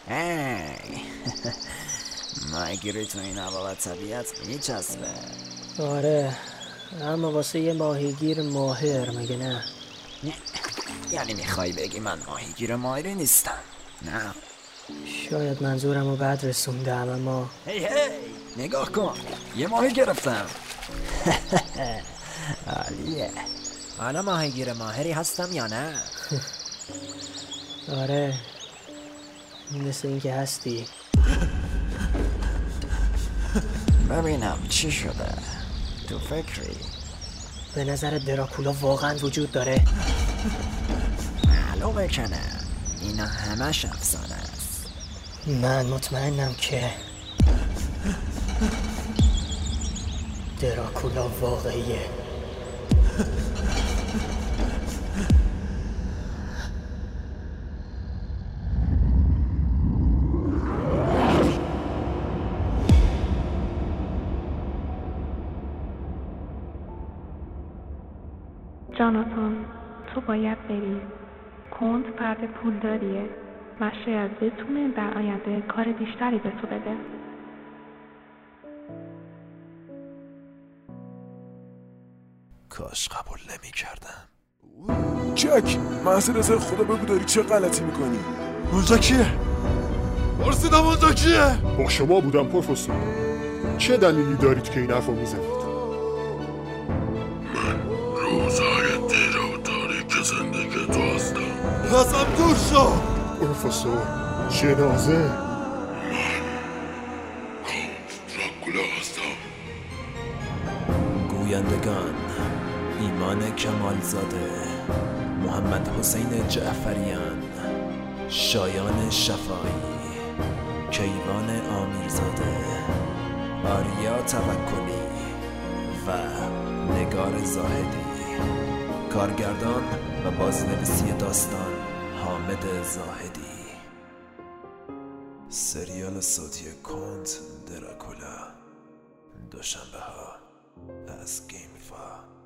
هی ماهیگیری تو این هوا و طبیعت میچسبه. آره، اما واسه یه ماهیگیر ماهر مگه نه؟ یعنی میخوای بگی من ماهیگیر ماهری نیستم؟ نه. شاید منظورم رو بد رسوندم اما هی نگاه کن، یه ماهی گرفتم. عالیه. حالا ماهیگیر ماهری هستم یا نه؟ آره، مثل اینکه هستی. ببینم چی شده. تو فکری؟ به نظر دراکولا واقعا وجود داره؟ معلومه که نه، اینا همش افسانه است. من مطمئنم که دراکولا واقعیه. جاناتان، تو باید بری. کند فرد پولداریه و شاید بتونه در آینده کار بیشتری به تو بده. کاش قبول نمی کردم. جک، محضر ازای خدا بگو داری چه غلطی میکنی؟ اونجا کیه؟ پرسیدم اونجا کیه؟ با شما بودم پروفسور. چه دلیلی دارید که این حرفو میزنید؟ روزهای دیر و تاریک زندگی تو هستم. ازم دور شو. پروفسور، جنازه. دراکولا هستم. گویندگان: ایمان کمالزاده، محمد حسین جعفریان، شایان شفایی، کیوان آمیرزاده، آریا توکلی و نگار زاهدی. کارگردان و بازنویسی داستان حامد زاهدی. سریال صوتی کند دراکولا، دوشنبه ها از گیمفا.